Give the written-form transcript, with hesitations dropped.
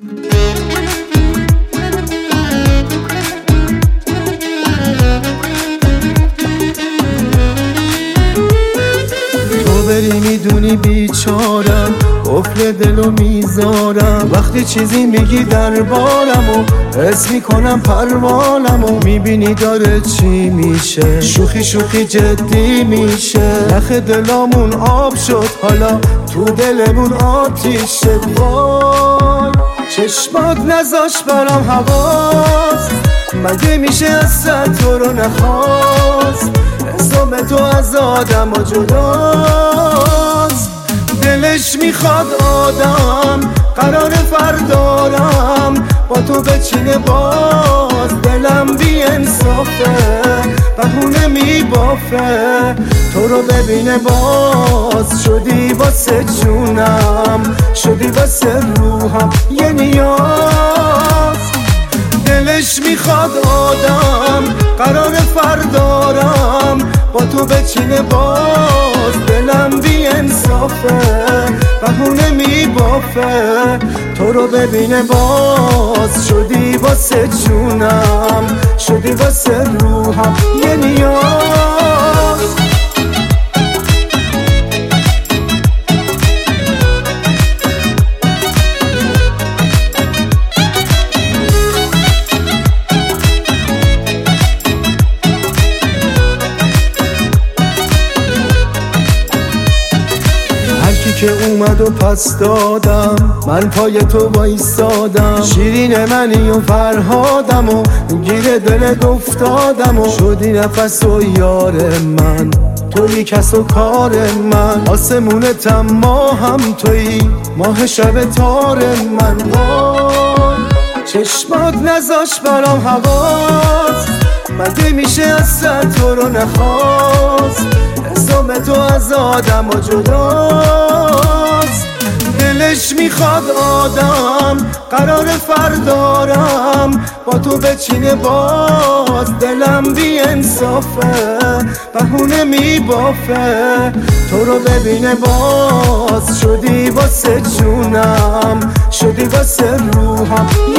تو بری میدونی بیچارم، قفل دلو میذارم. وقتی چیزی میگی دربارم و حس میکنم پروانم و میبینی داره چی میشه، شوخی شوخی جدی میشه. نخ دلامون آب شد، حالا تو دلمون آتیشه. وای چشمات نذاش برام حواس، مگه میشه اصلا تو رو نخواست؟ حسام تو از آدم و جداست. دلش میخواد آدم قرار فردارم با تو بچینه، باز دلم بی انصافه بهونه میبافه. تو رو ببینه باز شدی واسه جونم، شدی واسه روحم یه نیاز. دلش میخواد آدم قرار فردارم با تو بچینه، باز دلم بی انصافه بهونه میبافه. تو رو ببینه باز شدی واسه جونم، شدی واسه روحم یه نیاز. که اومد و پس دادم، من پای تو وایسادم. شیرین منی و فرهادم و گیر دلت افتادم و شدی نفس و یار من، توی کس و کار من. آسمونتم ماهم توی، ماه شب تار من. وای چشمات نذاش برام حواس، مگه میشه اصلا تو رو نخواست؟ حسام تو از آدم و جداست. دلش میخواد آدم قرار فردارم با تو بچینه، باز دلم بی انصافه بهونه میبافه. تو رو ببینه باز شدی واسه جونم، شدی واسه روحم